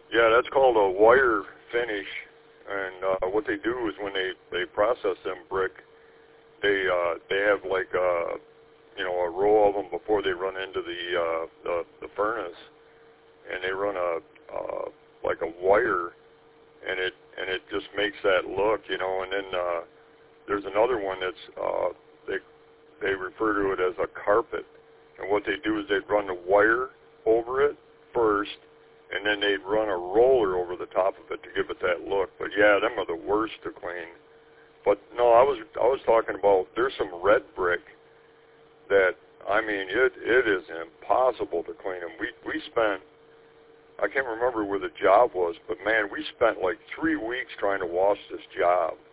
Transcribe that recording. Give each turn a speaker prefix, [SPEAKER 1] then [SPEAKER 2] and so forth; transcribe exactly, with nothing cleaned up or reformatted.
[SPEAKER 1] Yeah, that's called a wire finish. And uh, what they do is when they, they process them brick, they uh, they have like a, you know, a row of them before they run into the uh, the, the furnace, and they run a uh, like a wire, and it and it just makes that look, you know. And then uh, there's another one that's uh, they they refer to it as a carpet, and what they do is they run the wire over it first, and then they'd run a roller over the top of it to give it that look. But yeah, them are the worst to clean. But no, I was I was talking about there's some red brick that, I mean, it it is impossible to clean them. We we spent, I can't remember where the job was, but man, we spent like three weeks trying to wash this job.